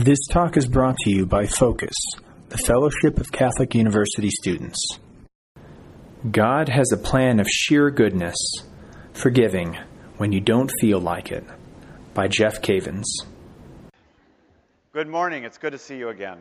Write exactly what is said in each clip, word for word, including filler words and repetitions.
This talk is brought to you by Focus, the Fellowship of Catholic University Students. God has a plan of sheer goodness, forgiving when you don't feel like it, by Jeff Cavins. Good morning. It's good to see you again.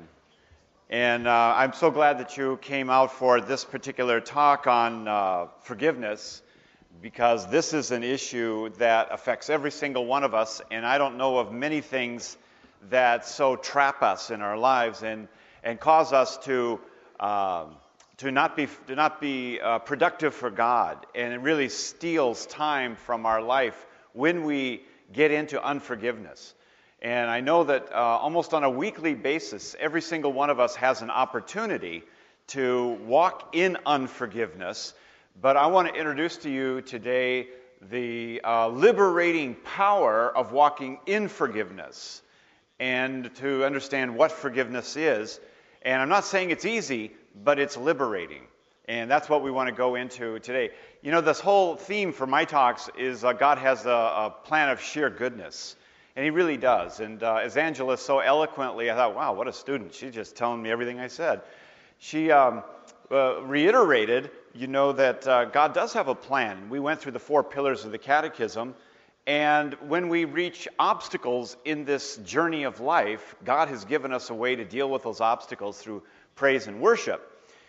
And uh, I'm so glad that you came out for this particular talk on uh, forgiveness, because this is an issue that affects every single one of us, and I don't know of many things that so trap us in our lives and, and cause us to uh, to not be to not be uh, productive for God, and it really steals time from our life when we get into unforgiveness. And I know that uh, almost on a weekly basis, every single one of us has an opportunity to walk in unforgiveness. But I want to introduce to you today the uh, liberating power of walking in forgiveness, and to understand what forgiveness is. And I'm not saying it's easy, but it's liberating. And that's what we want to go into today. You know, this whole theme for my talks is uh, God has a, a plan of sheer goodness. And he really does. And uh, as Angela so eloquently, I thought, wow, what a student. She's just telling me everything I said. She um, uh, reiterated, you know, that uh, God does have a plan. We went through the four pillars of the Catechism. And when we reach obstacles in this journey of life, God has given us a way to deal with those obstacles through praise and worship.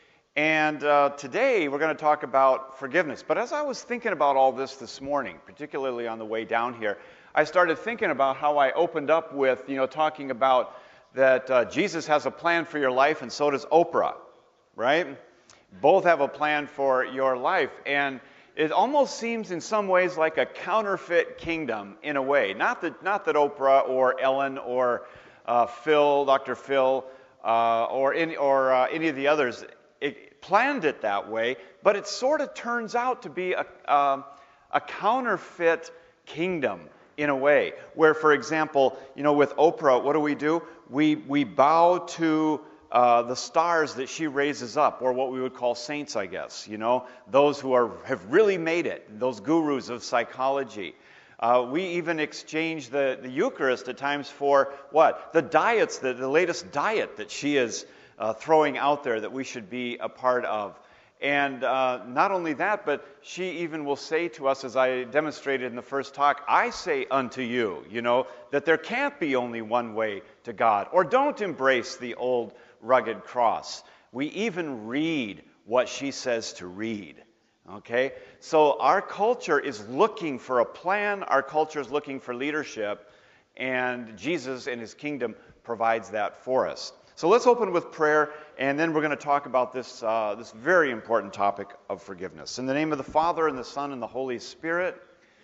And uh, today we're going to talk about forgiveness. But as I was thinking about all this this morning, particularly on the way down here, I started thinking about how I opened up with, you know, talking about that uh, Jesus has a plan for your life, and so does Oprah, right? Both have a plan for your life, and it almost seems in some ways like a counterfeit kingdom in a way. Not that, not that Oprah or Ellen or uh, Phil, Doctor Phil, uh, or any, or uh, any of the others it planned it that way, but it sort of turns out to be a, uh, a counterfeit kingdom in a way, where, for example, you know, with Oprah, what do we do? We we bow to uh, the stars that she raises up, or what we would call saints, I guess. You know, those who are have really made it, those gurus of psychology. Uh, we even exchange the, the Eucharist at times for what? The diets, the, the latest diet that she is uh, throwing out there that we should be a part of. And uh, not only that, but she even will say to us, as I demonstrated in the first talk, I say unto you, you know, that there can't be only one way to God. Or don't embrace the old rugged cross. We even read what she says to read. Okay? So our culture is looking for a plan. Our culture is looking for leadership. And Jesus and his kingdom provides that for us. So let's open with prayer, and then we're going to talk about this uh, this very important topic of forgiveness. In the name of the Father, and the Son, and the Holy Spirit,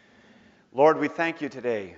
Lord, we thank you today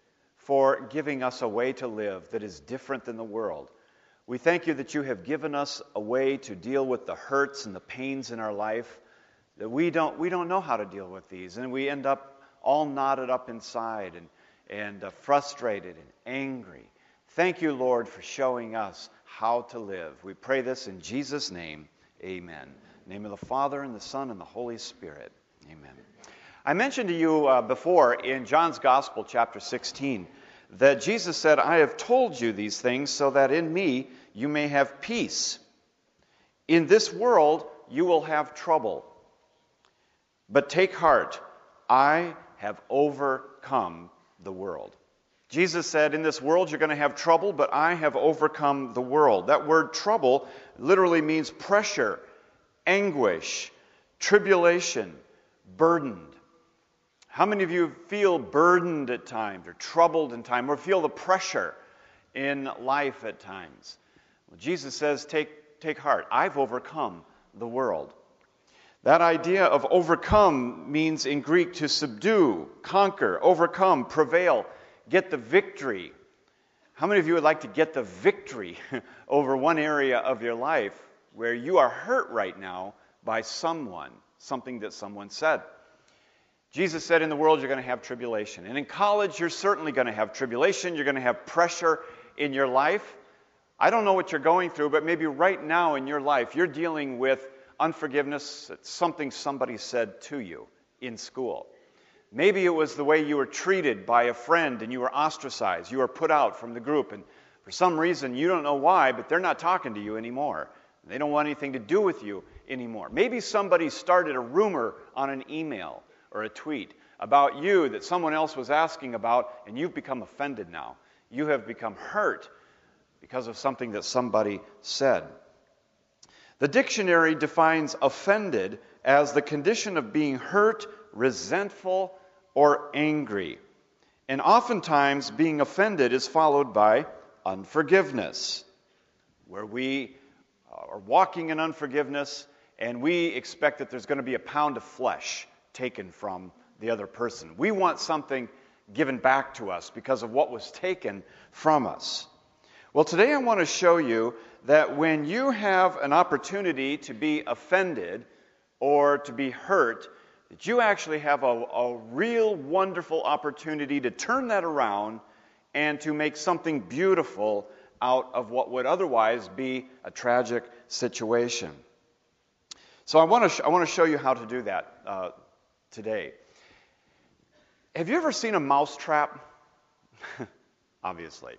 for giving us a way to live that is different than the world. We thank you that you have given us a way to deal with the hurts and the pains in our life, that we don't we don't know how to deal with these, and we end up all knotted up inside and, and uh, frustrated and angry. Thank you, Lord, for showing us how to live. We pray this in Jesus' name. Amen. In the name of the Father, and the Son, and the Holy Spirit. Amen. I mentioned to you uh, before in John's Gospel, chapter sixteen, that Jesus said, I have told you these things so that in me you may have peace. In this world you will have trouble. But take heart, I have overcome the world. Jesus said, in this world you're going to have trouble, but I have overcome the world. That word trouble literally means pressure, anguish, tribulation, burdened. How many of you feel burdened at times, or troubled in time, or feel the pressure in life at times? Well, Jesus says, take, take heart. I've overcome the world. That idea of overcome means in Greek to subdue, conquer, overcome, prevail, get the victory. How many of you would like to get the victory over one area of your life where you are hurt right now by someone, something that someone said? Jesus said in the world you're going to have tribulation. And in college you're certainly going to have tribulation. You're going to have pressure in your life. I don't know what you're going through, but maybe right now in your life you're dealing with unforgiveness. It's something somebody said to you in school. Maybe it was the way you were treated by a friend and you were ostracized. You were put out from the group and For some reason, you don't know why, but they're not talking to you anymore. They don't want anything to do with you anymore. Maybe somebody started a rumor on an email or a tweet about you that someone else was asking about, and you've become offended now. You have become hurt because of something that somebody said. The dictionary defines offended as the condition of being hurt, resentful, or angry. And oftentimes, being offended is followed by unforgiveness, where we are walking in unforgiveness and we expect that there's going to be a pound of flesh taken from the other person. We want something given back to us because of what was taken from us. Well, today I want to show you that when you have an opportunity to be offended or to be hurt, that you actually have a, a real wonderful opportunity to turn that around and to make something beautiful out of what would otherwise be a tragic situation. So I want to sh- I want to show you how to do that uh, today. Have you ever seen a mouse trap? Obviously.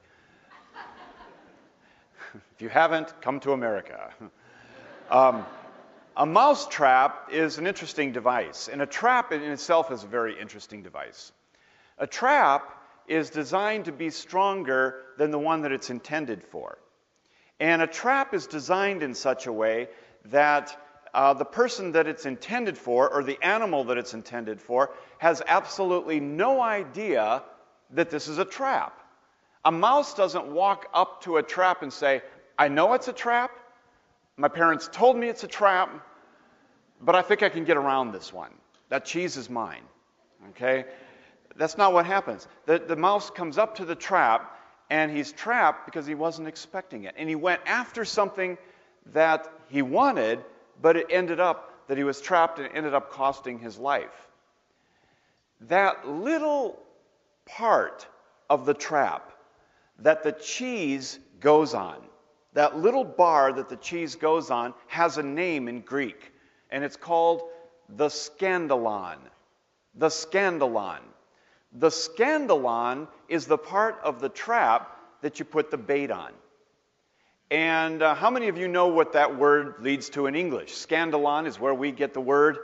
If you haven't, come to America. um, a mouse trap is an interesting device, and a trap in itself is a very interesting device. A trap is designed to be stronger than the one that it's intended for. And a trap is designed in such a way that uh, the person that it's intended for, or the animal that it's intended for, has absolutely no idea that this is a trap. A mouse doesn't walk up to a trap and say, I know it's a trap, my parents told me it's a trap, but I think I can get around this one. That cheese is mine. Okay? That's not what happens. The, the mouse comes up to the trap, and he's trapped because he wasn't expecting it. And he went after something that he wanted, but it ended up that he was trapped and it ended up costing his life. That little part of the trap that the cheese goes on, that little bar that the cheese goes on, has a name in Greek, and it's called the scandalon. The scandalon. The scandalon is the part of the trap that you put the bait on. And uh, how many of you know what that word leads to in English? Scandalon is where we get the word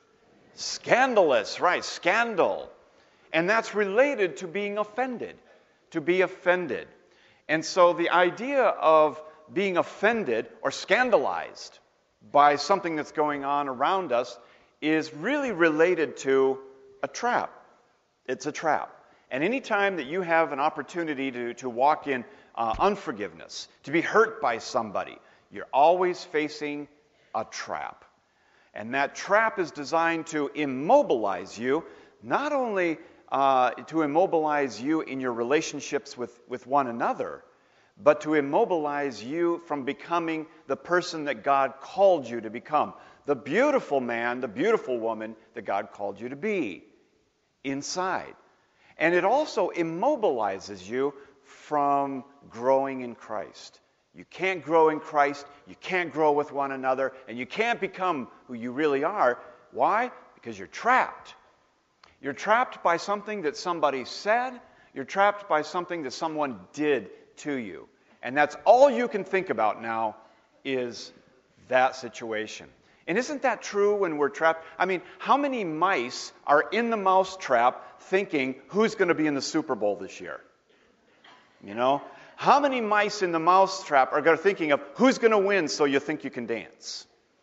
scandalous, right? Scandal. And that's related to being offended, to be offended. And so the idea of being offended or scandalized by something that's going on around us is really related to a trap. It's a trap. And any time that you have an opportunity to, to walk in uh, unforgiveness, to be hurt by somebody, you're always facing a trap. And that trap is designed to immobilize you, not only uh, to immobilize you in your relationships with, with one another, but to immobilize you from becoming the person that God called you to become, the beautiful man, the beautiful woman that God called you to be inside. And it also immobilizes you from growing in Christ. You can't grow in Christ, you can't grow with one another, and you can't become who you really are. Why? Because you're trapped. You're trapped by something that somebody said, you're trapped by something that someone did to you. And that's all you can think about now is that situation. And isn't that true when we're trapped? I mean, how many mice are in the mouse trap thinking, who's going to be in the Super Bowl this year? You know? How many mice in the mouse trap are thinking of, who's going to win so you think you can dance?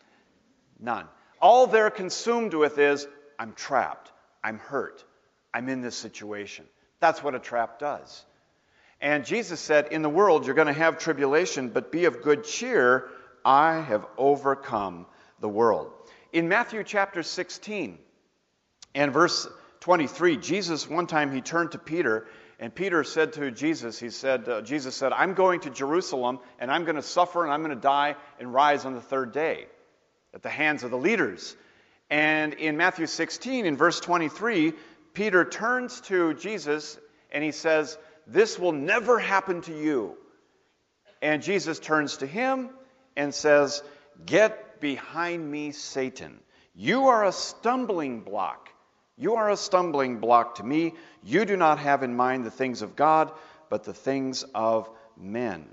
None. All they're consumed with is, I'm trapped, I'm hurt, I'm in this situation. That's what a trap does. And Jesus said, in the world you're going to have tribulation, but be of good cheer, I have overcome the world. In Matthew chapter sixteen and verse twenty-three, Jesus, one time he turned to Peter, and Peter said to Jesus, he said, uh, Jesus said, I'm going to Jerusalem, and I'm going to suffer, and I'm going to die and rise on the third day at the hands of the leaders. And in Matthew sixteen, in verse twenty-three, Peter turns to Jesus, and he says, this will never happen to you. And Jesus turns to him and says, get behind me, Satan. You are a stumbling block. You are a stumbling block to me. You do not have in mind the things of God, but the things of men.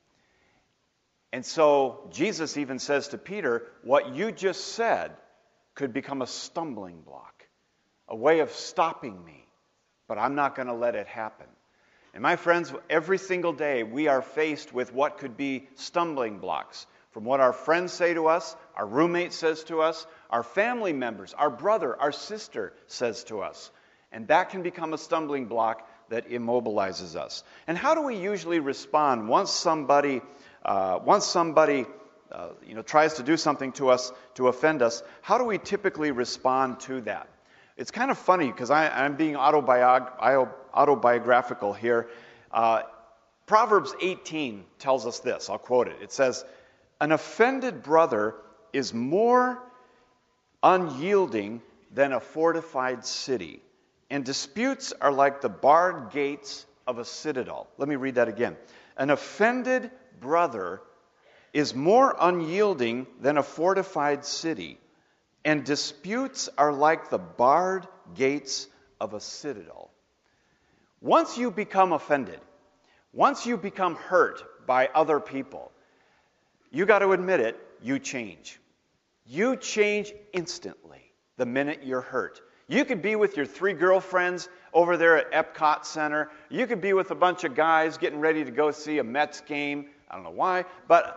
And so Jesus even says to Peter, what you just said could become a stumbling block, a way of stopping me, but I'm not going to let it happen. And my friends, every single day we are faced with what could be stumbling blocks. From what our friends say to us, our roommate says to us, our family members, our brother, our sister says to us. And that can become a stumbling block that immobilizes us. And how do we usually respond once somebody, uh, once somebody uh, you know, tries to do something to us to offend us? How do we typically respond to that? It's kind of funny because I'm being autobiog- autobiographical here. Uh, Proverbs eighteen tells us this. I'll quote it. It says, an offended brother is more unyielding than a fortified city, and disputes are like the barred gates of a citadel. Let me read that again. An offended brother is more unyielding than a fortified city, and disputes are like the barred gates of a citadel. Once you become offended, once you become hurt by other people, you got to admit it, you change. You change instantly the minute you're hurt. You could be with your three girlfriends over there at Epcot Center. You could be with a bunch of guys getting ready to go see a Mets game. I don't know why, but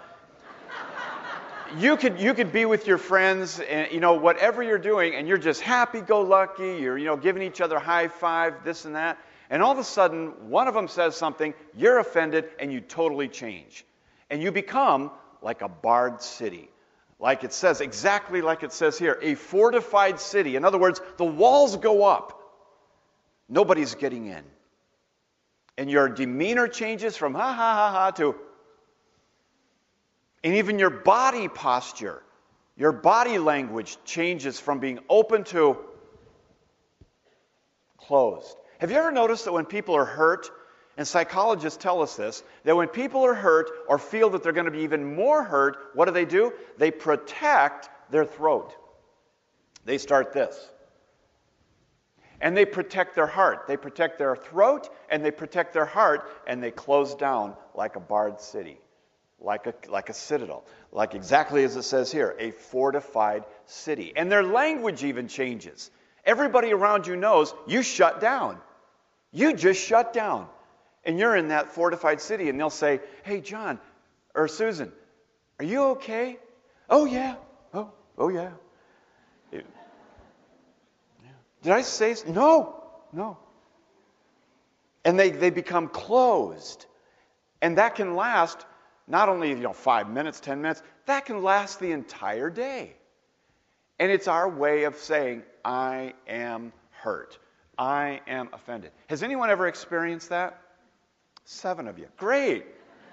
you could you could be with your friends and, you know, whatever you're doing, and you're just happy-go-lucky. You're, you know, giving each other high five, this and that. And all of a sudden, one of them says something, you're offended, and you totally change. And you become like a barred city. Like it says, exactly like it says here, a fortified city. In other words, the walls go up. Nobody's getting in. And your demeanor changes from ha ha ha ha to, and even your body posture, your body language changes from being open to closed. Have you ever noticed that when people are hurt, and psychologists tell us this, that when people are hurt or feel that they're going to be even more hurt, what do they do? They protect their throat. They start this. And they protect their heart. They protect their throat, and they protect their heart, and they close down like a barred city, like a, like a citadel, like exactly as it says here, a fortified city. And their language even changes. Everybody around you knows you shut down. You just shut down. And you're in that fortified city, and they'll say, hey, John, or Susan, are you okay? Oh, yeah. Oh, oh, yeah. It, yeah. Did I say so? No, no. And they, they become closed. And that can last not only, you know, five minutes, ten minutes, that can last the entire day. And it's our way of saying, I am hurt. I am offended. Has anyone ever experienced that? Seven of you. Great.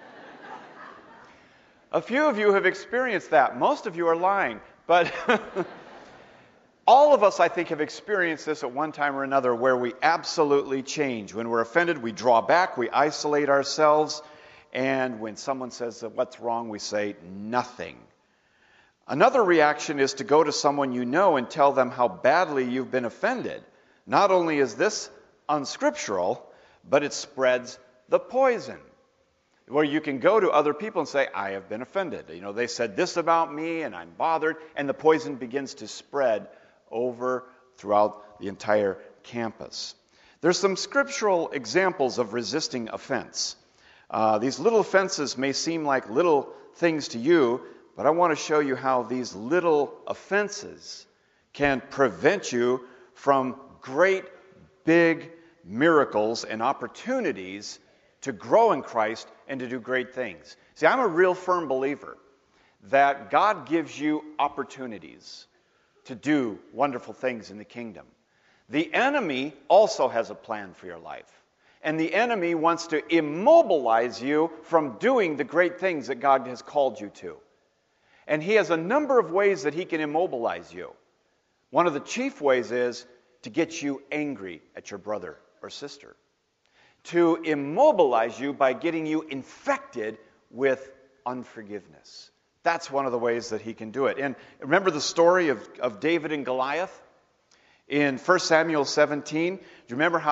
A few of you have experienced that. Most of you are lying. But all of us, I think, have experienced this at one time or another where we absolutely change. When we're offended, we draw back, we isolate ourselves. And when someone says, what's wrong, we say, nothing. Another reaction is to go to someone you know and tell them how badly you've been offended. Not only is this unscriptural, but it spreads the poison, where you can go to other people and say, I have been offended. You know, they said this about me, and I'm bothered, and the poison begins to spread over throughout the entire campus. There's some scriptural examples of resisting offense. Uh, these little offenses may seem like little things to you, but I want to show you how these little offenses can prevent you from great, big miracles and opportunities to grow in Christ and to do great things. See, I'm a real firm believer that God gives you opportunities to do wonderful things in the kingdom. The enemy also has a plan for your life. And the enemy wants to immobilize you from doing the great things that God has called you to. And he has a number of ways that he can immobilize you. One of the chief ways is to get you angry at your brother or sister. To immobilize you by getting you infected with unforgiveness. That's one of the ways that he can do it. And remember the story of, of David and Goliath? In First Samuel seventeen, do you remember how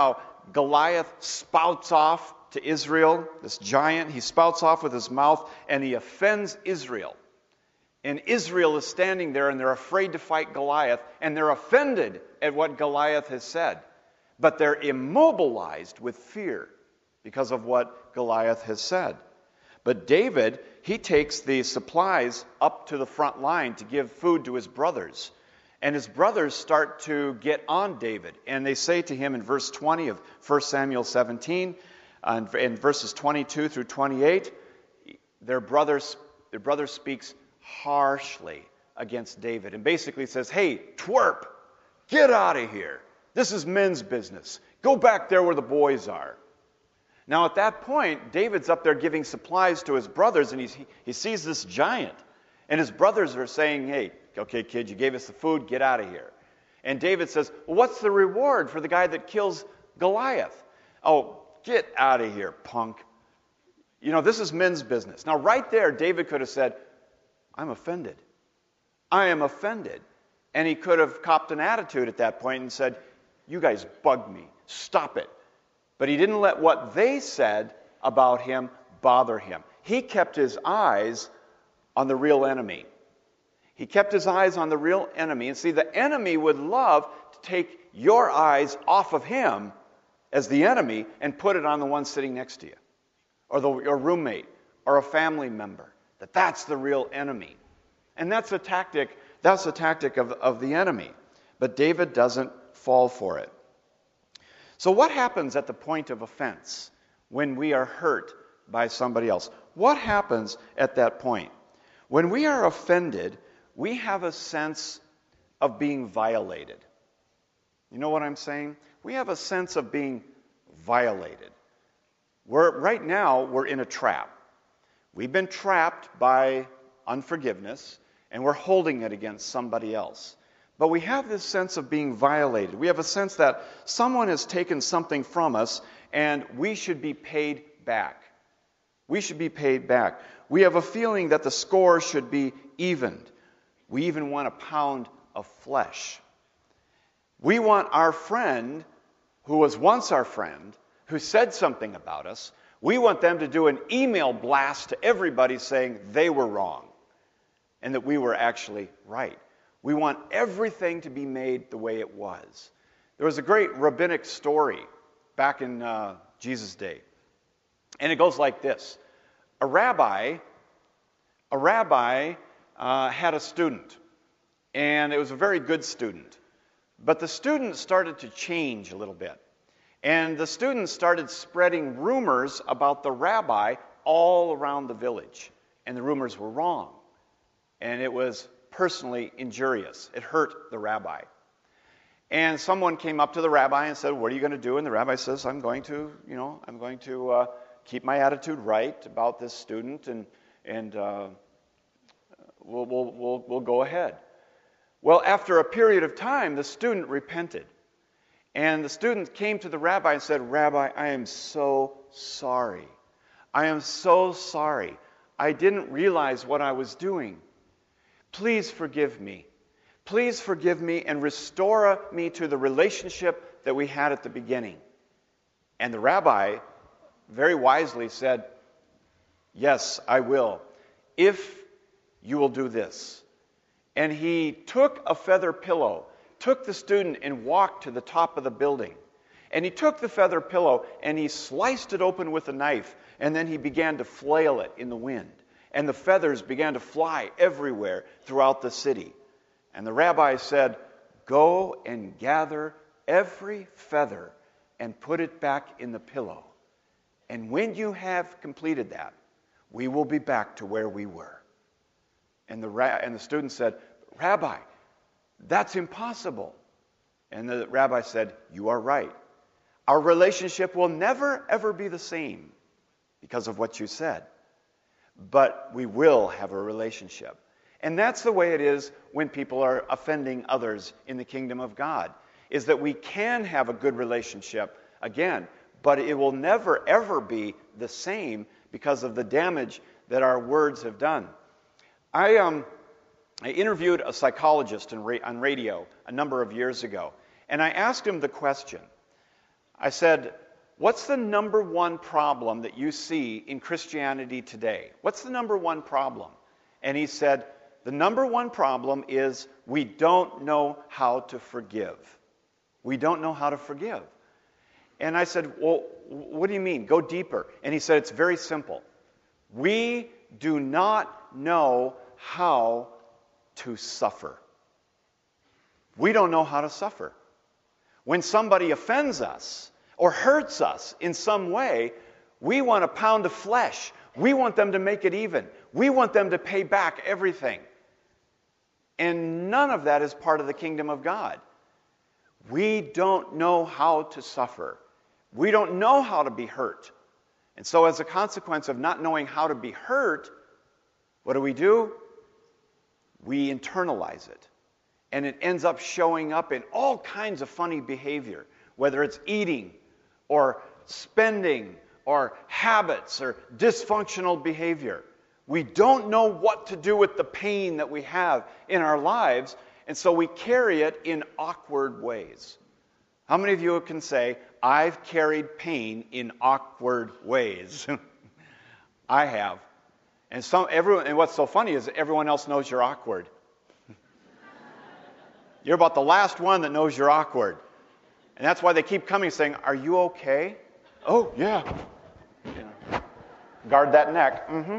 Goliath spouts off to Israel, this giant. He spouts off with his mouth, and he offends Israel. And Israel is standing there, and they're afraid to fight Goliath, and they're offended at what Goliath has said. But they're immobilized with fear because of what Goliath has said. But David, he takes the supplies up to the front line to give food to his brothers. And his brothers start to get on David. And they say to him in verse twenty of First Samuel seventeen, and in verses twenty-two through twenty-eight, their brother, their brother speaks harshly against David. And basically says, hey, twerp, get out of here. This is men's business. Go back there where the boys are. Now at that point, David's up there giving supplies to his brothers, and he's, he sees this giant. And his brothers are saying, hey, okay, kid, you gave us the food, get out of here. And David says, well, what's the reward for the guy that kills Goliath? Oh, get out of here, punk. You know, this is men's business. Now right there, David could have said, I'm offended. I am offended. And he could have copped an attitude at that point and said, you guys bugged me. Stop it. But he didn't let what they said about him bother him. He kept his eyes on the real enemy. He kept his eyes on the real enemy. And see, the enemy would love to take your eyes off of him as the enemy and put it on the one sitting next to you, or the, your roommate, or a family member. That that's the real enemy. And that's a tactic, that's a tactic of, of the enemy. But David doesn't fall for it. So what happens at the point of offense when we are hurt by somebody else? What happens at that point? When we are offended, we have a sense of being violated. You know what I'm saying? We have a sense of being violated. We're, right now, we're in a trap. We've been trapped by unforgiveness, and we're holding it against somebody else. But we have this sense of being violated. We have a sense that someone has taken something from us, and we should be paid back. We should be paid back. We have a feeling that the score should be evened. We even want a pound of flesh. We want our friend, who was once our friend, who said something about us, we want them to do an email blast to everybody saying they were wrong and that we were actually right. We want everything to be made the way it was. There was a great rabbinic story back in uh, Jesus' day. And it goes like this. A rabbi, a rabbi uh, had a student. And it was a very good student. But the student started to change a little bit. And the students started spreading rumors about the rabbi all around the village. And the rumors were wrong. And it was personally injurious. It hurt the rabbi. And someone came up to the rabbi and said, what are you going to do? And the rabbi says, I'm going to, you know, I'm going to uh, keep my attitude right about this student, and and uh, we'll, we'll, we'll, we'll go ahead. Well, after a period of time, the student repented. And the student came to the rabbi and said, Rabbi, I am so sorry. I am so sorry. I didn't realize what I was doing. Please forgive me. Please forgive me and restore me to the relationship that we had at the beginning. And the rabbi very wisely said, yes, I will, if you will do this. And he took a feather pillow, took the student and walked to the top of the building. And he took the feather pillow and he sliced it open with a knife, and then he began to flail it in the wind. And the feathers began to fly everywhere throughout the city. And the rabbi said, go and gather every feather and put it back in the pillow. And when you have completed that, we will be back to where we were. And the, ra- and the student said, Rabbi, that's impossible. And the rabbi said, you are right. Our relationship will never, ever be the same because of what you said. But we will have a relationship. And that's the way it is when people are offending others in the kingdom of God, is that we can have a good relationship again, but it will never, ever be the same because of the damage that our words have done. I um, I interviewed a psychologist in ra- on radio a number of years ago, and I asked him the question, I said, what's the number one problem that you see in Christianity today? What's the number one problem? And he said, the number one problem is we don't know how to forgive. We don't know how to forgive. And I said, well, what do you mean? Go deeper. And he said, it's very simple. We do not know how to suffer. We don't know how to suffer. When somebody offends us or hurts us in some way, we want a pound of flesh. We want them to make it even. We want them to pay back everything. And none of that is part of the kingdom of God. We don't know how to suffer. We don't know how to be hurt. And so as a consequence of not knowing how to be hurt, what do we do? We internalize it. And it ends up showing up in all kinds of funny behavior, whether it's eating or spending or habits or dysfunctional behavior. We don't know what to do with the pain that we have in our lives, and so we carry it in awkward ways. How many of you can say, I've carried pain in awkward ways? I have. And some everyone and what's so funny is that everyone else knows you're awkward. You're about the last one that knows you're awkward. And that's why they keep coming saying, are you okay? Oh, yeah. You know, guard that neck. Mm-hmm.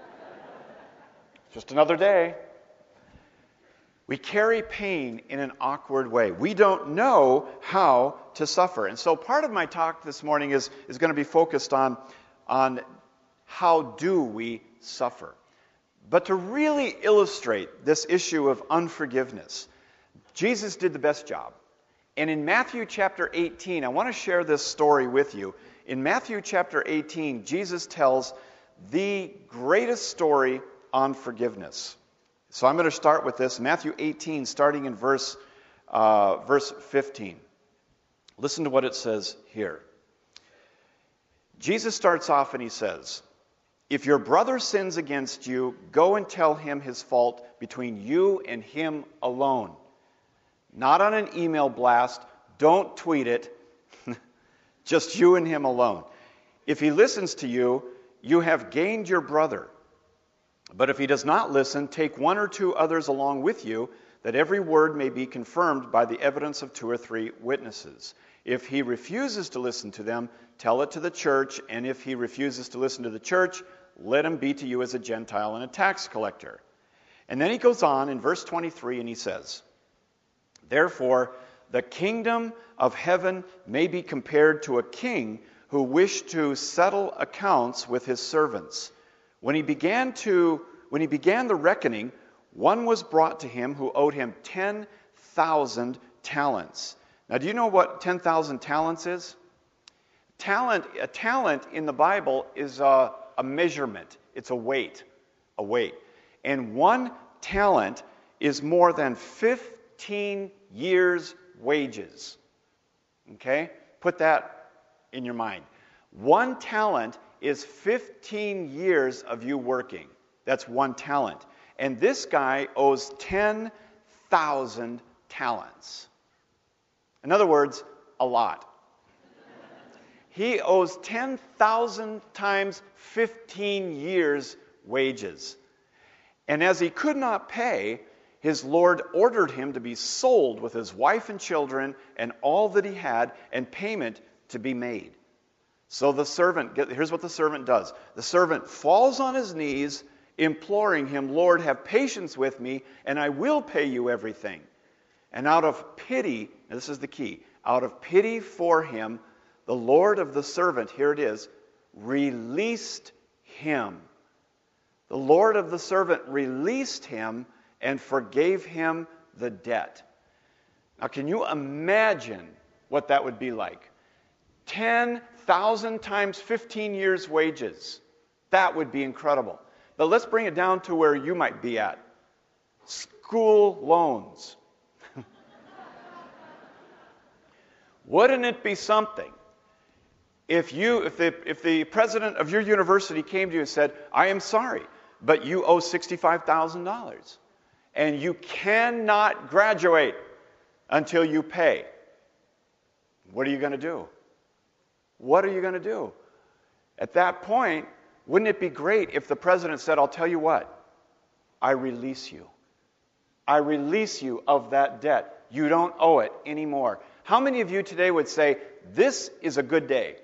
Just another day. We carry pain in an awkward way. We don't know how to suffer. And so part of my talk this morning is, is going to be focused on, on how do we suffer. But to really illustrate this issue of unforgiveness, Jesus did the best job. And in Matthew chapter eighteen, I want to share this story with you. In Matthew chapter eighteen, Jesus tells the greatest story on forgiveness. So I'm going to start with this, Matthew eighteen, starting in verse, uh, verse fifteen. Listen to what it says here. Jesus starts off and he says, if your brother sins against you, go and tell him his fault between you and him alone. Not on an email blast. Don't tweet it. Just you and him alone. If he listens to you, you have gained your brother. But if he does not listen, take one or two others along with you, that every word may be confirmed by the evidence of two or three witnesses. If he refuses to listen to them, tell it to the church, and if he refuses to listen to the church, let him be to you as a Gentile and a tax collector. And then he goes on in verse twenty-three, and he says, therefore, the kingdom of heaven may be compared to a king who wished to settle accounts with his servants. When he began to, when he began the reckoning, one was brought to him who owed him ten thousand talents. Now, do you know what ten thousand talents is? Talent, a talent in the Bible is a, a measurement. It's a weight, a weight. And one talent is more than fifteen years' wages. Okay? Put that in your mind. One talent is fifteen years of you working. That's one talent. And this guy owes ten thousand talents. In other words, a lot. He owes ten thousand times fifteen years' wages. And as he could not pay, his Lord ordered him to be sold with his wife and children and all that he had, and payment to be made. So the servant, here's what the servant does. The servant falls on his knees, imploring him, Lord, have patience with me, and I will pay you everything. And out of pity, and this is the key, out of pity for him, the Lord of the servant, here it is, released him. The Lord of the servant released him and forgave him the debt. Now, can you imagine what that would be like? ten thousand times fifteen years' wages. That would be incredible. But let's bring it down to where you might be at. School loans. Wouldn't it be something if you, if the, if the president of your university came to you and said, I am sorry, but you owe sixty-five thousand dollars and you cannot graduate until you pay? What are you going to do? What are you going to do? At that point, wouldn't it be great if the president said, I'll tell you what, I release you. I release you of that debt. You don't owe it anymore. How many of you today would say, this is a good day?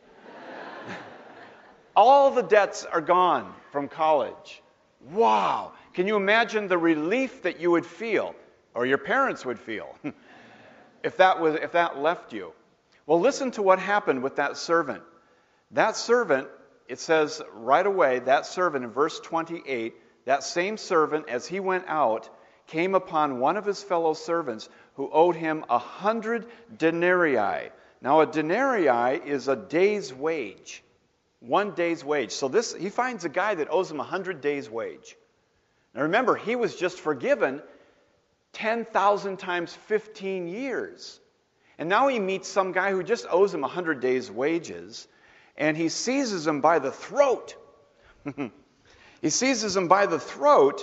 All the debts are gone from college. Wow. Can you imagine the relief that you would feel, or your parents would feel, if that was if that left you? Well, listen to what happened with that servant. That servant, it says right away, that servant in verse twenty-eight, that same servant, as he went out, came upon one of his fellow servants who owed him a hundred denarii. Now, a denarii is a day's wage. One day's wage. So this, he finds a guy that owes him a hundred days' wage. Now remember, he was just forgiven ten thousand times fifteen years. And now he meets some guy who just owes him a hundred days' wages, and he seizes him by the throat. He seizes him by the throat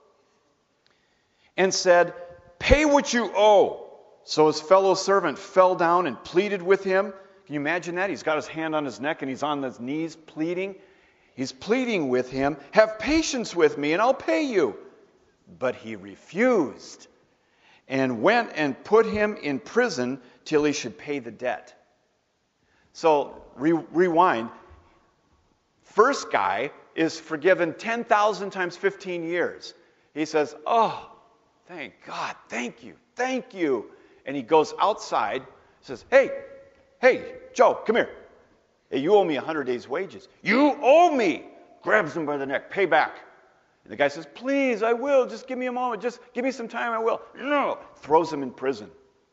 and said, pay what you owe. So his fellow servant fell down and pleaded with him. Can you imagine that? He's got his hand on his neck and he's on his knees pleading. He's pleading with him, have patience with me and I'll pay you. But he refused and went and put him in prison till he should pay the debt. So, re- rewind. First guy is forgiven ten thousand times fifteen years. He says, oh, thank God, thank you, thank you. And he goes outside, says, hey, hey, Joe, come here. Hey, you owe me a hundred days' wages. You owe me. Grabs him by the neck, pay back. And the guy says, please, I will. Just give me a moment. Just give me some time, I will. No. Throws him in prison.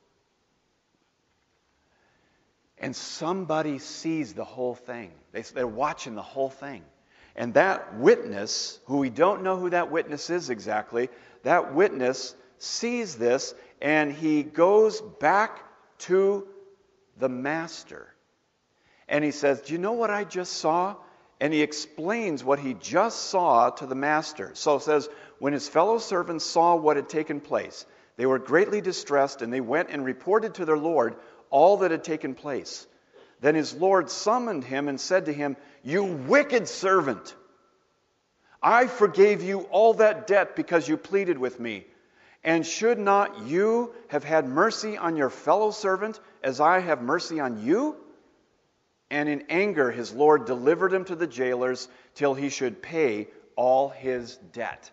And somebody sees the whole thing. They, they're watching the whole thing. And that witness, who we don't know who that witness is exactly, that witness sees this and he goes back to the master. And he says, do you know what I just saw? And he explains what he just saw to the master. So it says, when his fellow servants saw what had taken place, they were greatly distressed, and they went and reported to their Lord all that had taken place. Then his Lord summoned him and said to him, you wicked servant, I forgave you all that debt because you pleaded with me. And should not you have had mercy on your fellow servant as I have mercy on you? And in anger his Lord delivered him to the jailers till he should pay all his debt.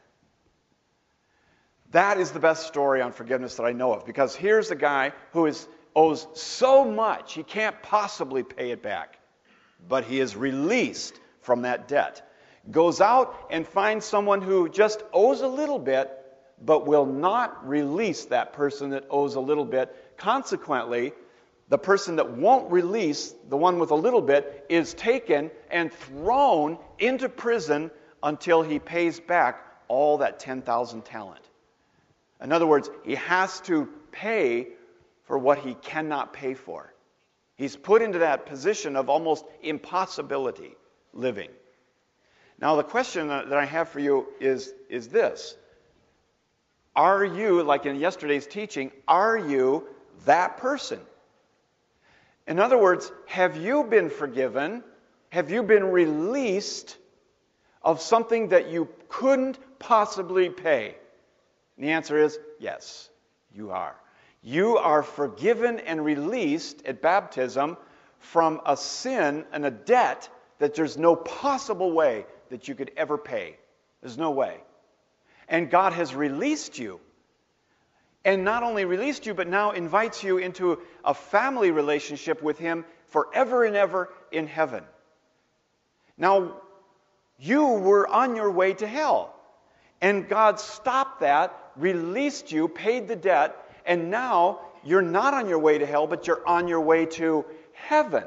That is the best story on forgiveness that I know of, because here's a guy who is, owes so much he can't possibly pay it back. But he is released from that debt. Goes out and finds someone who just owes a little bit, but will not release that person that owes a little bit. Consequently, the person that won't release the one with a little bit is taken and thrown into prison until he pays back all that ten thousand talent. In other words, he has to pay for what he cannot pay for. He's put into that position of almost impossibility living. Now, the question that I have for you is, is this. Are you, like in yesterday's teaching, are you that person? In other words, have you been forgiven? Have you been released of something that you couldn't possibly pay? And the answer is yes, you are. You are forgiven and released at baptism from a sin and a debt that there's no possible way that you could ever pay. There's no way. And God has released you. And not only released you, but now invites you into a family relationship with Him forever and ever in heaven. Now, you were on your way to hell. And God stopped that, released you, paid the debt, and now you're not on your way to hell, but you're on your way to heaven.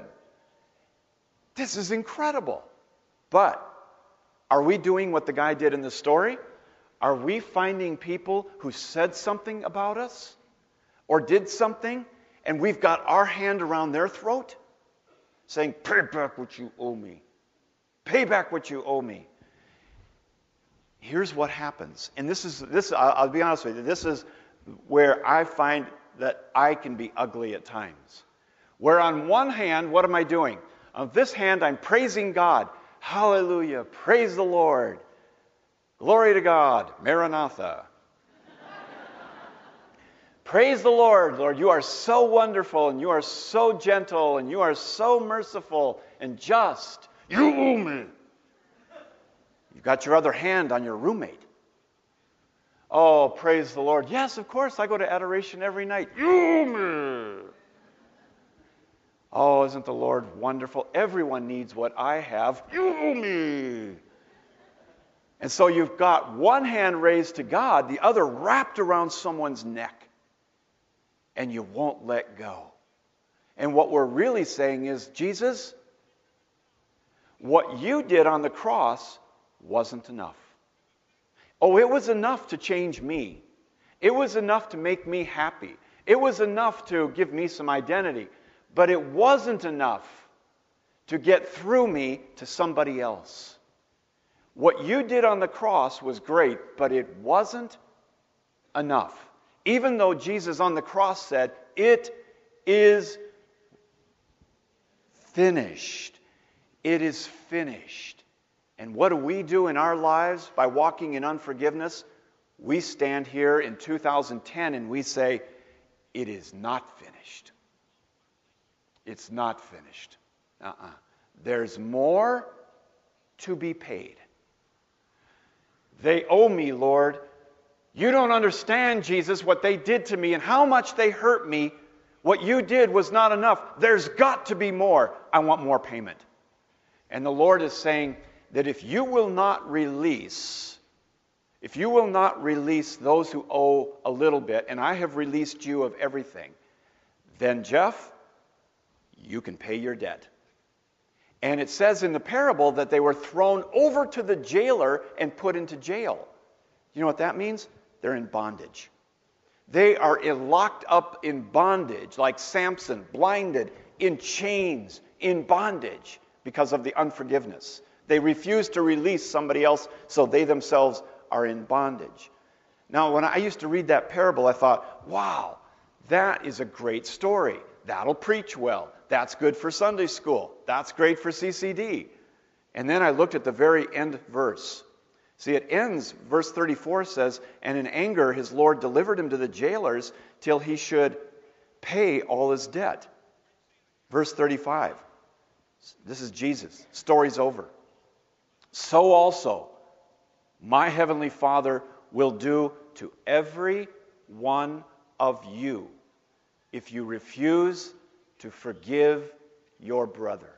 This is incredible. But are we doing what the guy did in the story? Are we finding people who said something about us or did something, and we've got our hand around their throat saying, pay back what you owe me. Pay back what you owe me. Here's what happens. And this is, this. I'll, I'll be honest with you, this is where I find that I can be ugly at times. Where on one hand, what am I doing? On this hand, I'm praising God. Hallelujah. Praise the Lord. Glory to God. Maranatha. Praise the Lord, Lord. You are so wonderful, and you are so gentle, and you are so merciful and just. You owe me. You've got your other hand on your roommate. Oh, praise the Lord. Yes, of course, I go to adoration every night. You owe me. Oh, isn't the Lord wonderful? Everyone needs what I have. You owe me. And so you've got one hand raised to God, the other wrapped around someone's neck. And you won't let go. And what we're really saying is, Jesus, what you did on the cross wasn't enough. Oh, it was enough to change me. It was enough to make me happy. It was enough to give me some identity. But it wasn't enough to get through me to somebody else. What you did on the cross was great, but it wasn't enough. Even though Jesus on the cross said, it is finished. It is finished. And what do we do in our lives by walking in unforgiveness? We stand here in two thousand ten and we say, it is not finished. It's not finished. Uh-uh. There's more to be paid. They owe me, Lord. You don't understand, Jesus, what they did to me and how much they hurt me. What you did was not enough. There's got to be more. I want more payment. And the Lord is saying that if you will not release, if you will not release those who owe a little bit, and I have released you of everything, then, Jeff, you can pay your debt. And it says in the parable that they were thrown over to the jailer and put into jail. You know what that means? They're in bondage. They are locked up in bondage, like Samson, blinded, in chains, in bondage, because of the unforgiveness. They refuse to release somebody else, so they themselves are in bondage. Now, when I used to read that parable, I thought, wow, that is a great story. That'll preach well. That's good for Sunday school. That's great for C C D. And then I looked at the very end verse. See, it ends, verse thirty-four says, and in anger his Lord delivered him to the jailers till he should pay all his debt. Verse thirty-five. This is Jesus. Story's over. So also my heavenly Father will do to every one of you if you refuse to forgive your brother.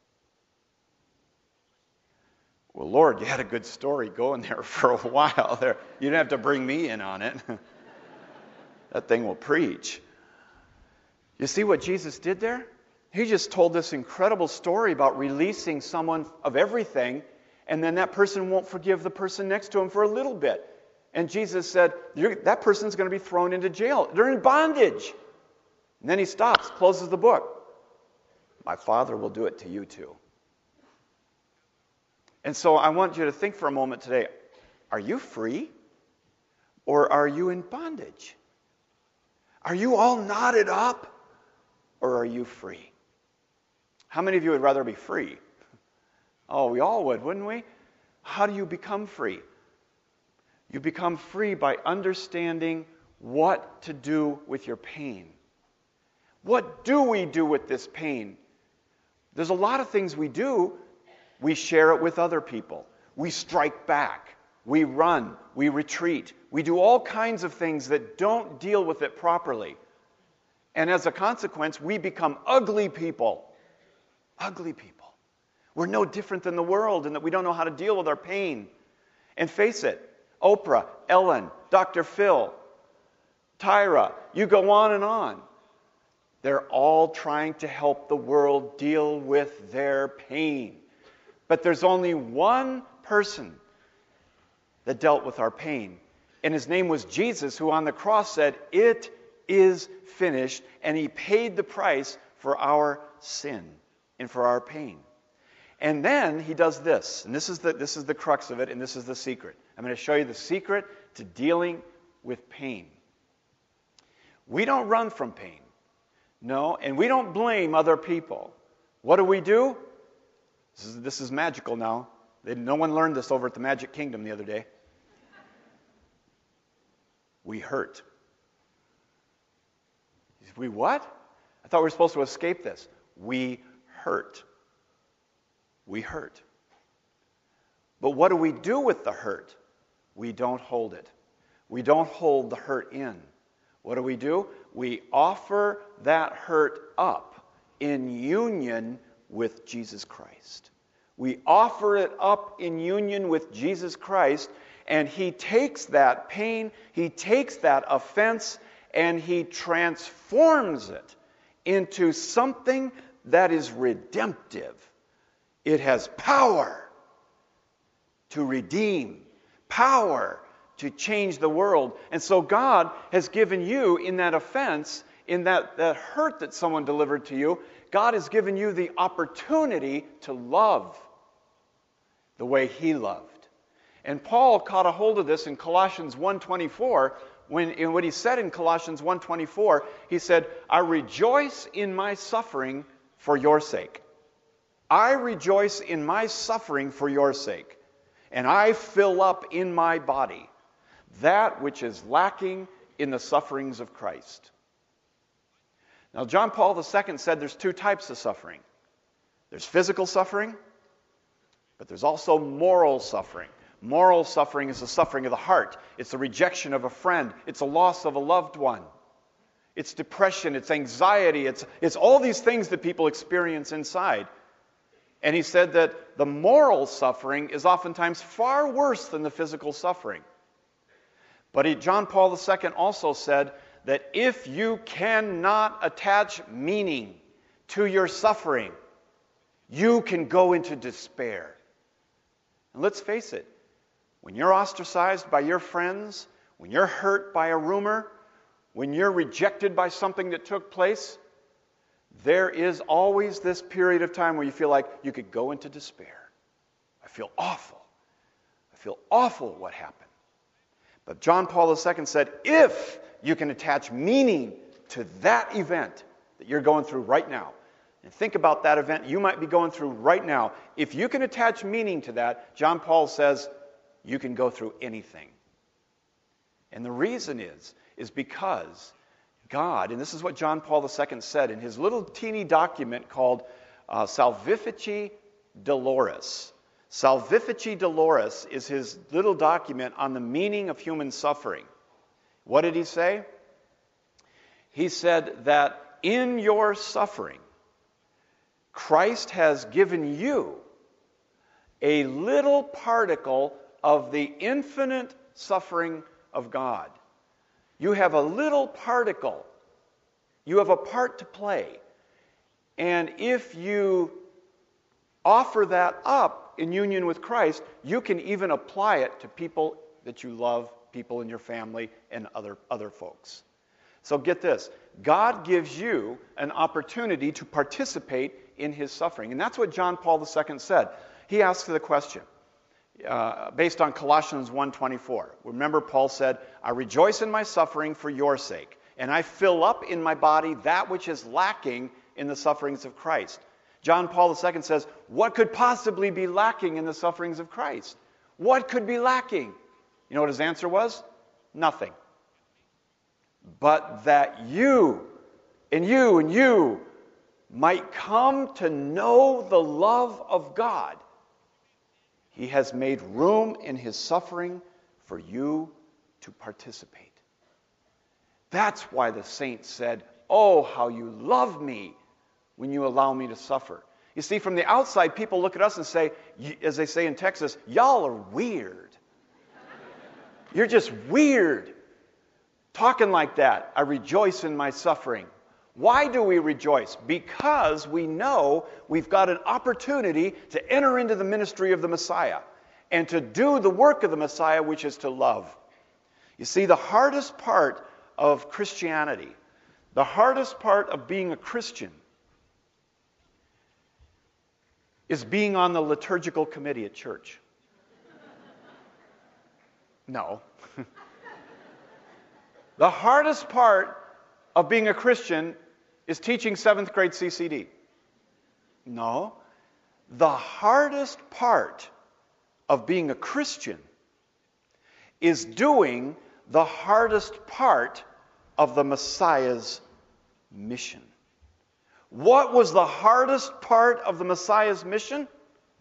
Well, Lord, you had a good story going there for a while there. You didn't have to bring me in on it. That thing will preach. You see what Jesus did there? He just told this incredible story about releasing someone of everything, and then that person won't forgive the person next to him for a little bit. And Jesus said, You're, that person's going to be thrown into jail. They're in bondage. And then he stops, closes the book. My Father will do it to you too. And so I want you to think for a moment today, are you free or are you in bondage? Are you all knotted up or are you free? How many of you would rather be free? Oh, we all would, wouldn't we? How do you become free? You become free by understanding what to do with your pain. What do we do with this pain? There's a lot of things we do. We share it with other people. We strike back. We run. We retreat. We do all kinds of things that don't deal with it properly. And as a consequence, we become ugly people. Ugly people. We're no different than the world in that we don't know how to deal with our pain. And face it, Oprah, Ellen, Doctor Phil, Tyra, you go on and on. They're all trying to help the world deal with their pain. But there's only one person that dealt with our pain. And his name was Jesus, who on the cross said, it is finished. And he paid the price for our sin and for our pain. And then he does this. And this is the, this is the crux of it, and this is the secret. I'm going to show you the secret to dealing with pain. We don't run from pain. No, and we don't blame other people. What do we do? This is, this is magical now. They, no one learned this over at the Magic Kingdom the other day. We hurt. We what? I thought we were supposed to escape this. We hurt. We hurt. But what do we do with the hurt? We don't hold it. We don't hold the hurt in. What do we do? We offer that hurt up in union with Jesus Christ. We offer it up in union with Jesus Christ, and He takes that pain, He takes that offense, and He transforms it into something that is redemptive. It has power to redeem, power to change the world. And so God has given you in that offense, in that, that hurt that someone delivered to you, God has given you the opportunity to love the way He loved. And Paul caught a hold of this in Colossians one twenty-four, when, in what he said in Colossians one twenty-four, he said, I rejoice in my suffering for your sake. I rejoice in my suffering for your sake. And I fill up in my body that which is lacking in the sufferings of Christ. Now, John Paul the Second said there's two types of suffering. There's physical suffering, but there's also moral suffering. Moral suffering is the suffering of the heart. It's the rejection of a friend. It's a loss of a loved one. It's depression. It's anxiety. It's, it's all these things that people experience inside. And he said that the moral suffering is oftentimes far worse than the physical suffering. But he, John Paul the Second also said that if you cannot attach meaning to your suffering, you can go into despair. And let's face it, when you're ostracized by your friends, when you're hurt by a rumor, when you're rejected by something that took place, there is always this period of time where you feel like you could go into despair. I feel awful. I feel awful what happened. But John Paul the Second said, if you can attach meaning to that event that you're going through right now, and think about that event you might be going through right now, if you can attach meaning to that, John Paul says, you can go through anything. And the reason is, is because God, and this is what John Paul the Second said in his little teeny document called uh, Salvifici Doloris. Salvifici Doloris is his little document on the meaning of human suffering. What did he say? He said that in your suffering, Christ has given you a little particle of the infinite suffering of God. You have a little particle. You have a part to play. And if you offer that up in union with Christ, you can even apply it to people that you love, people in your family, and other, other folks. So get this. God gives you an opportunity to participate in His suffering. And that's what John Paul the Second said. He asked the question, Uh, based on Colossians one twenty-four. Remember, Paul said, I rejoice in my suffering for your sake, and I fill up in my body that which is lacking in the sufferings of Christ. John Paul the Second says, what could possibly be lacking in the sufferings of Christ? What could be lacking? You know what his answer was? Nothing. But that you, and you, and you, might come to know the love of God. He has made room in His suffering for you to participate. That's why the saints said, oh, how you love me when you allow me to suffer. You see, from the outside, people look at us and say, as they say in Texas, y'all are weird. You're just weird. Talking like that, I rejoice in my suffering. Why do we rejoice? Because we know we've got an opportunity to enter into the ministry of the Messiah and to do the work of the Messiah, which is to love. You see, the hardest part of Christianity, the hardest part of being a Christian, is being on the liturgical committee at church. No. The hardest part of being a Christian Is teaching seventh grade C C D? No. The hardest part of being a Christian is doing the hardest part of the Messiah's mission. What was the hardest part of the Messiah's mission?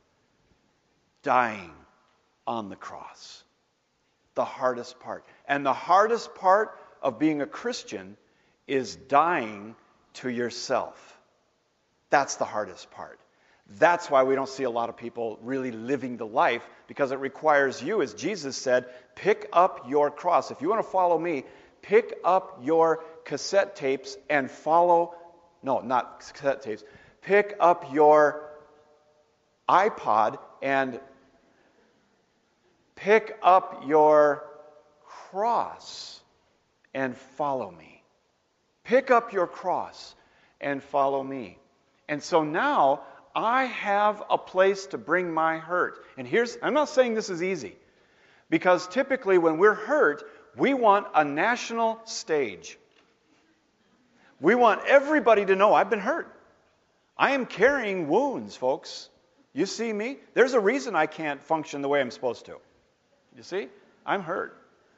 Dying on the cross. The hardest part. And the hardest part of being a Christian is dying to yourself. That's the hardest part. That's why we don't see a lot of people really living the life, because it requires you, as Jesus said, pick up your cross. If you want to follow me, pick up your cassette tapes and follow, no, not cassette tapes, pick up your iPod and pick up your cross and follow me. Pick up your cross and follow me. And so now I have a place to bring my hurt. And here's, I'm not saying this is easy, because typically when we're hurt, we want a national stage. We want everybody to know, I've been hurt. I am carrying wounds, folks. You see me? There's a reason I can't function the way I'm supposed to. You see? I'm hurt.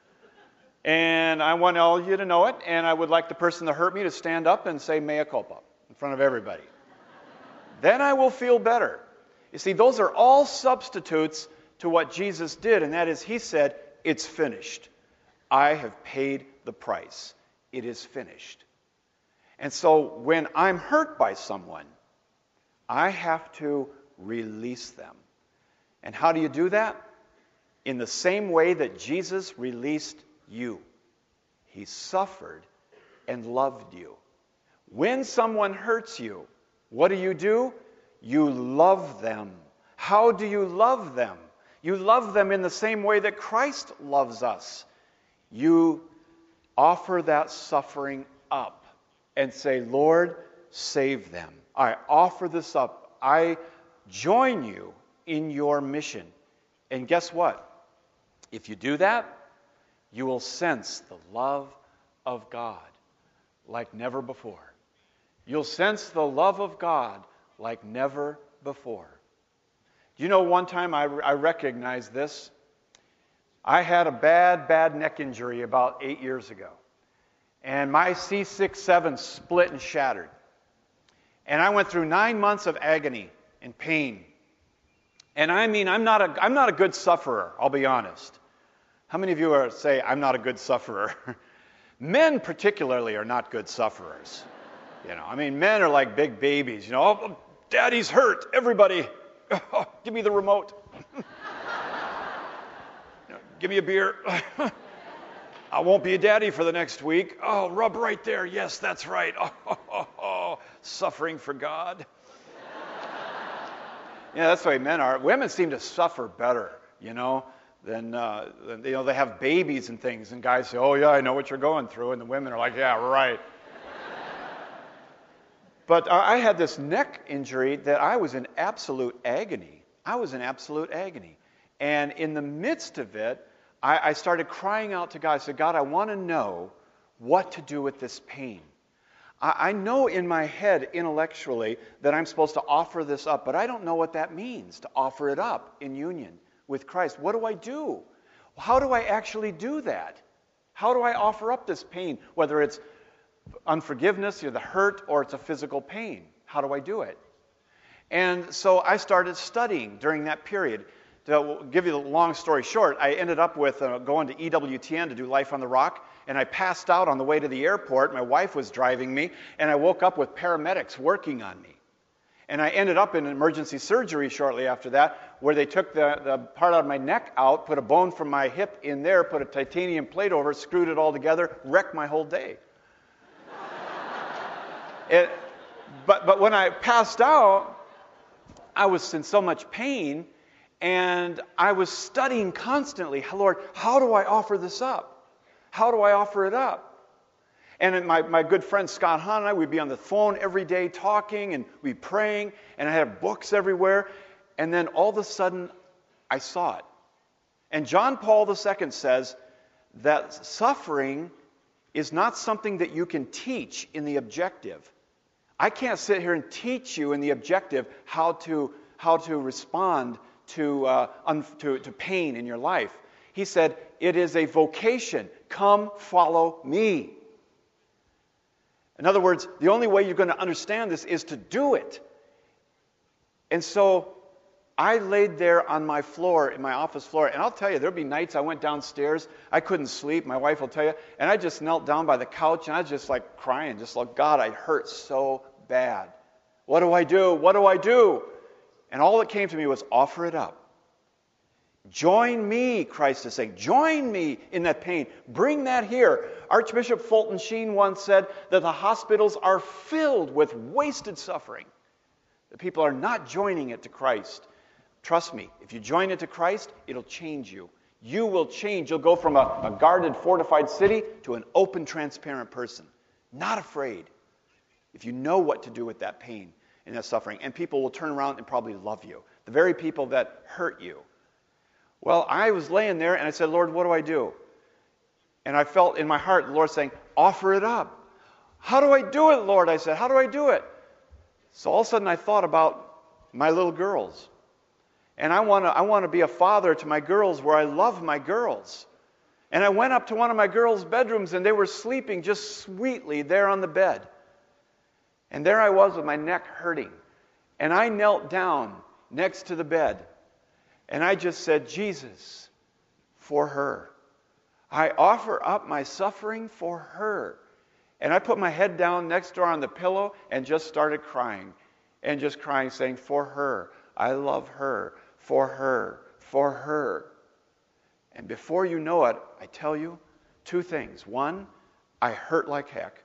And I want all of you to know it, and I would like the person that hurt me to stand up and say mea culpa in front of everybody. Then I will feel better. You see, those are all substitutes to what Jesus did, and that is, he said, it's finished. I have paid the price. It is finished. And so when I'm hurt by someone, I have to release them. And how do you do that? In the same way that Jesus released you. He suffered and loved you. When someone hurts you, what do you do? You love them. How do you love them? You love them in the same way that Christ loves us. You offer that suffering up and say, Lord, save them. I offer this up. I join you in your mission. And guess what? If you do that, you will sense the love of God like never before. You'll sense the love of God like never before. Do you know, one time I, I recognized this. I had a bad, bad neck injury about eight years ago. And my C six seven split and shattered. And I went through nine months of agony and pain. And I mean, I'm not a, I'm not a good sufferer, I'll be honest. How many of you are say, I'm not a good sufferer? Men particularly are not good sufferers. You know, I mean, men are like big babies. You know, oh, Daddy's hurt. Everybody, oh, give me the remote. You know, give me a beer. I won't be a daddy for the next week. Oh, rub right there. Yes, that's right. Oh, oh, oh, oh. Suffering for God. Yeah, that's the way men are. Women seem to suffer better, you know. Then, uh, then, you know, they have babies and things, and guys say, oh, yeah, I know what you're going through, and the women are like, yeah, right. But I had this neck injury that I was in absolute agony. I was in absolute agony. And in the midst of it, I, I started crying out to God. I said, God, I want to know what to do with this pain. I, I know in my head, intellectually, that I'm supposed to offer this up, but I don't know what that means, to offer it up in union with Christ. What do I do? How do I actually do that? How do I offer up this pain, whether it's unforgiveness, or the hurt, or it's a physical pain? How do I do it? And so I started studying during that period. To give you the long story short, I ended up with uh, going to E W T N to do Life on the Rock, and I passed out on the way to the airport. My wife was driving me, and I woke up with paramedics working on me. And I ended up in emergency surgery shortly after that, where they took the, the part out of my neck out, put a bone from my hip in there, put a titanium plate over, screwed it all together, wrecked my whole day. it, but, but when I passed out, I was in so much pain, and I was studying constantly, Lord, how do I offer this up? How do I offer it up? And my, my good friend Scott Hahn and I, we'd be on the phone every day talking, and we'd be praying, and I had books everywhere. And then all of a sudden, I saw it. And John Paul the Second says that suffering is not something that you can teach in the objective, I can't sit here and teach you in the objective how to, how to respond to, uh, un, to, to pain in your life. He said, it is a vocation. Come follow me. In other words, the only way you're going to understand this is to do it. And so I laid there on my floor, in my office floor, and I'll tell you, there'll be nights I went downstairs, I couldn't sleep, my wife will tell you, and I just knelt down by the couch, and I was just like crying, just like, God, I hurt so bad. What do I do? What do I do? And all that came to me was, offer it up. Join me, Christ is saying. Join me in that pain. Bring that here. Archbishop Fulton Sheen once said that the hospitals are filled with wasted suffering. The people are not joining it to Christ. Trust me, if you join it to Christ, it'll change you. You will change. You'll go from a, a guarded, fortified city to an open, transparent person. Not afraid. If you know what to do with that pain and that suffering. And people will turn around and probably love you. The very people that hurt you. Well, I was laying there and I said, Lord, what do I do? And I felt in my heart the Lord saying, offer it up. How do I do it, Lord? I said, how do I do it? So all of a sudden I thought about my little girls. And I want to I want to be a father to my girls where I love my girls. And I went up to one of my girls' bedrooms and they were sleeping just sweetly there on the bed. And there I was with my neck hurting. And I knelt down next to the bed. And I just said, Jesus, for her. I offer up my suffering for her. And I put my head down next to her on the pillow and just started crying. And just crying, saying, for her. I love her. For her. For her. And before you know it, I tell you two things. One, I hurt like heck.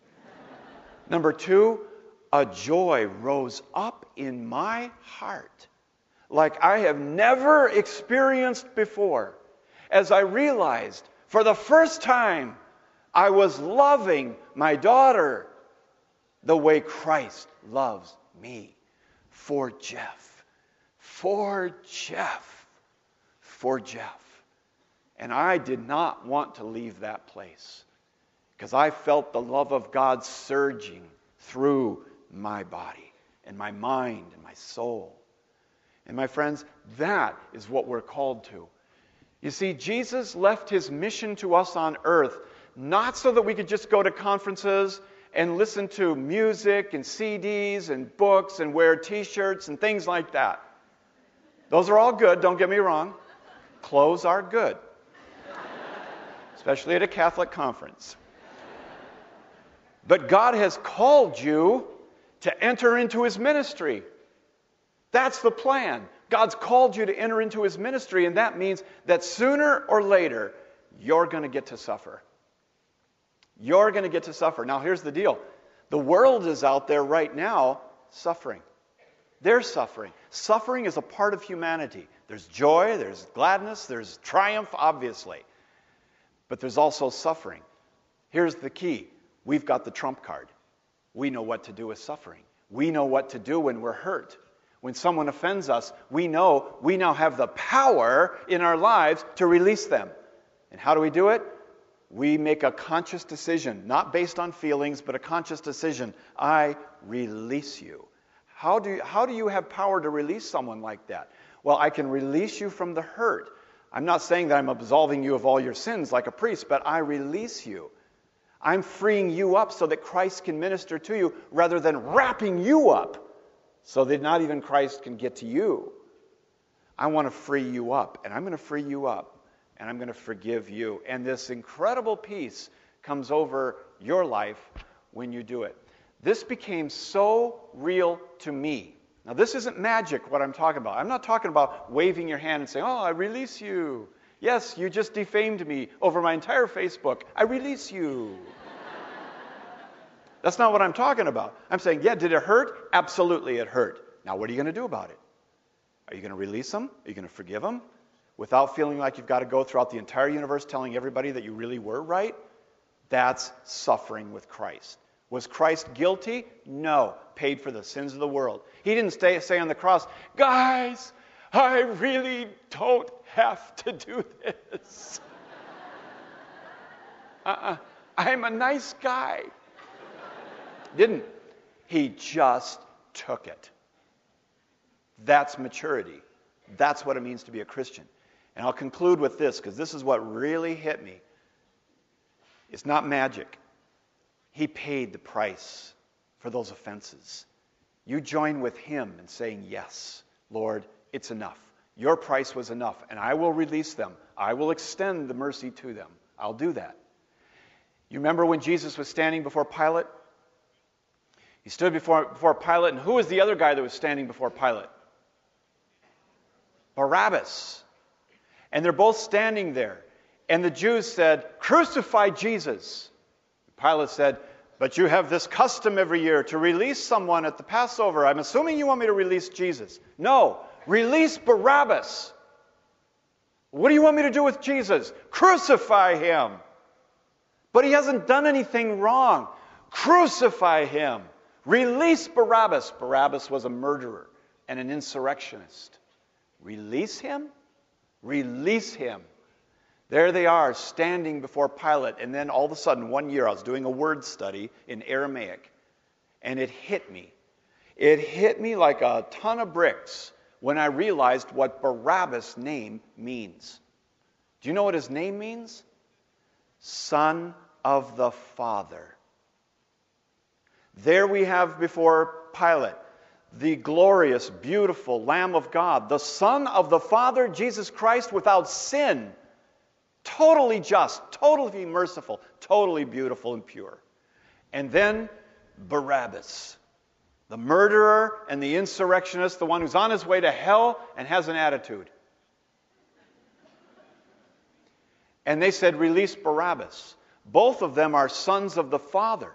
Number two, a joy rose up in my heart like I have never experienced before, as I realized for the first time I was loving my daughter the way Christ loves me. For Jeff. For Jeff. For Jeff. And I did not want to leave that place because I felt the love of God surging through my body and my mind and my soul. And my friends, that is what we're called to. You see, Jesus left his mission to us on earth not so that we could just go to conferences and listen to music and C Ds and books and wear t-shirts and things like that. Those are all good, don't get me wrong. Clothes are good. Especially at a Catholic conference. But God has called you to enter into his ministry. That's the plan. God's called you to enter into his ministry, and that means that sooner or later, you're going to get to suffer. You're going to get to suffer. Now, here's the deal. The world is out there right now suffering. They're suffering. Suffering is a part of humanity. There's joy, there's gladness, there's triumph, obviously. But there's also suffering. Here's the key. We've got the trump card. We know what to do with suffering. We know what to do when we're hurt. When someone offends us, we know we now have the power in our lives to release them. And how do we do it? We make a conscious decision, not based on feelings, but a conscious decision. I release you. How do you, how do you have power to release someone like that? Well, I can release you from the hurt. I'm not saying that I'm absolving you of all your sins like a priest, but I release you. I'm freeing you up so that Christ can minister to you rather than wrapping you up so that not even Christ can get to you. I want to free you up, and I'm going to free you up, and I'm going to forgive you. And this incredible peace comes over your life when you do it. This became so real to me. Now, this isn't magic, what I'm talking about. I'm not talking about waving your hand and saying, oh, I release you. Yes, you just defamed me over my entire Facebook. I release you. That's not what I'm talking about. I'm saying, yeah, did it hurt? Absolutely, it hurt. Now, what are you going to do about it? Are you going to release them? Are you going to forgive them? Without feeling like you've got to go throughout the entire universe telling everybody that you really were right? That's suffering with Christ. Was Christ guilty? No. Paid for the sins of the world. He didn't stay, say on the cross, guys, I really don't have to do this. uh-uh. I'm a nice guy. Didn't. He just took it. That's maturity. That's what it means to be a Christian. And I'll conclude with this, because this is what really hit me. It's not magic. He paid the price for those offenses. You join with him in saying, yes, Lord, it's enough. Your price was enough, and I will release them. I will extend the mercy to them. I'll do that. You remember when Jesus was standing before Pilate? He stood before, before Pilate, and who was the other guy that was standing before Pilate? Barabbas. And they're both standing there. And the Jews said, crucify Jesus. Pilate said, but you have this custom every year to release someone at the Passover. I'm assuming you want me to release Jesus. No, release Barabbas. What do you want me to do with Jesus? Crucify him. But he hasn't done anything wrong. Crucify him. Release Barabbas. Barabbas was a murderer and an insurrectionist. Release him? Release him. There they are, standing before Pilate. And then all of a sudden, one year, I was doing a word study in Aramaic. And it hit me. It hit me like a ton of bricks when I realized what Barabbas' name means. Do you know what his name means? Son of the Father. There we have before Pilate the glorious, beautiful Lamb of God, the Son of the Father, Jesus Christ, without sin, totally just, totally merciful, totally beautiful and pure. And then Barabbas, the murderer and the insurrectionist, the one who's on his way to hell and has an attitude. And they said, release Barabbas. Both of them are sons of the Father.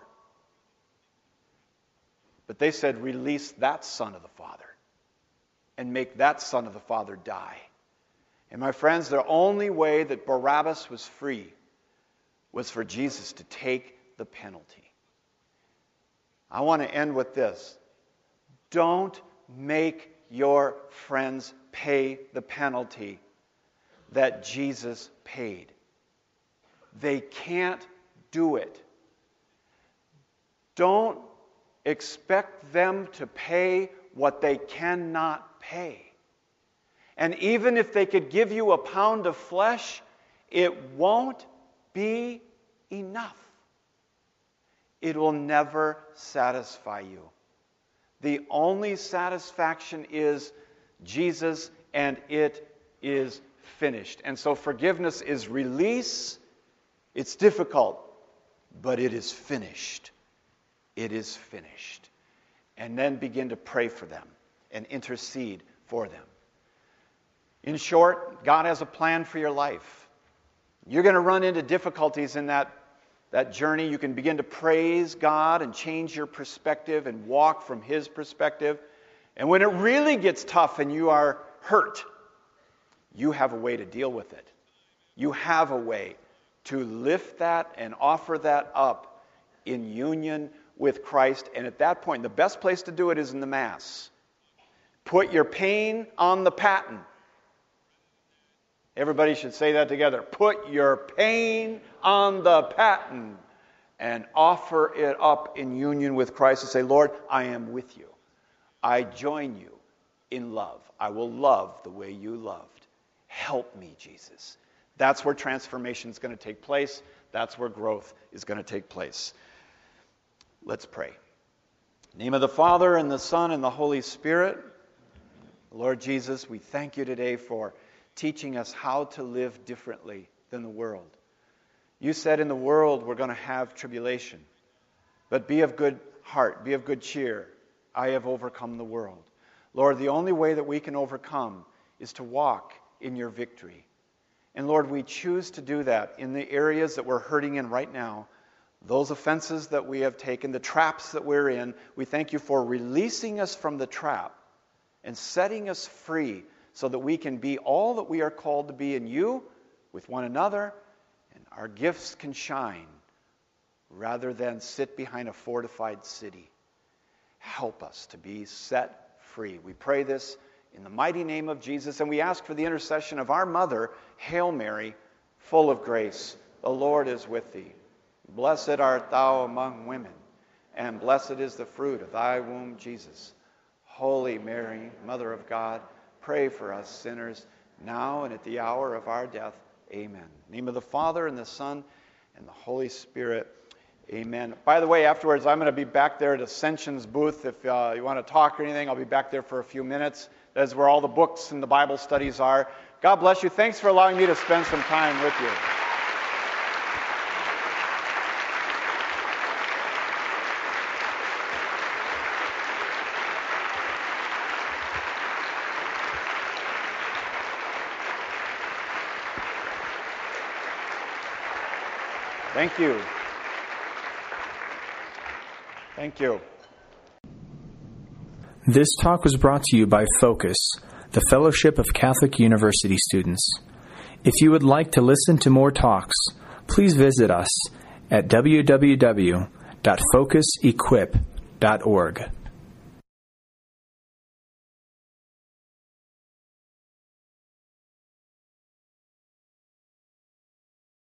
But they said, release that son of the Father and make that son of the Father die. And my friends, the only way that Barabbas was free was for Jesus to take the penalty. I want to end with this. Don't make your friends pay the penalty that Jesus paid. They can't do it. Don't expect them to pay what they cannot pay. And even if they could give you a pound of flesh, it won't be enough. It will never satisfy you. The only satisfaction is Jesus, and it is finished. And so forgiveness is release. It's difficult, but it is finished. It is finished. And then begin to pray for them and intercede for them. In short, God has a plan for your life. You're going to run into difficulties in that, that journey. You can begin to praise God and change your perspective and walk from His perspective. And when it really gets tough and you are hurt, you have a way to deal with it. You have a way to lift that and offer that up in union with Christ. And at that point, the best place to do it is in the Mass. Put your pain on the paten. Everybody should say that together. Put your pain on the paten and offer it up in union with Christ and say, Lord, I am with you. I join you in love. I will love the way you loved. Help me, Jesus. That's where transformation is going to take place. That's where growth is going to take place. Let's pray. In the name of the Father, and the Son, and the Holy Spirit. Lord Jesus, we thank you today for teaching us how to live differently than the world. You said in the world we're going to have tribulation. But be of good heart, be of good cheer. I have overcome the world. Lord, the only way that we can overcome is to walk in your victory. And Lord, we choose to do that in the areas that we're hurting in right now. Those offenses that we have taken, the traps that we're in, we thank you for releasing us from the trap and setting us free so that we can be all that we are called to be in you, with one another, and our gifts can shine rather than sit behind a fortified city. Help us to be set free. We pray this in the mighty name of Jesus, and we ask for the intercession of our mother, Hail Mary, full of grace. The Lord is with thee. Blessed art thou among women, and blessed is the fruit of thy womb, Jesus. Holy Mary, Mother of God, pray for us sinners, now and at the hour of our death. Amen. In the name of the Father, and the Son, and the Holy Spirit. Amen. By the way, afterwards, I'm going to be back there at Ascension's booth. If uh, you want to talk or anything, I'll be back there for a few minutes. That's where all the books and the Bible studies are. God bless you. Thanks for allowing me to spend some time with you. Thank you. Thank you. This talk was brought to you by Focus, the Fellowship of Catholic University Students. If you would like to listen to more talks, please visit us at w w w dot focus equip dot org.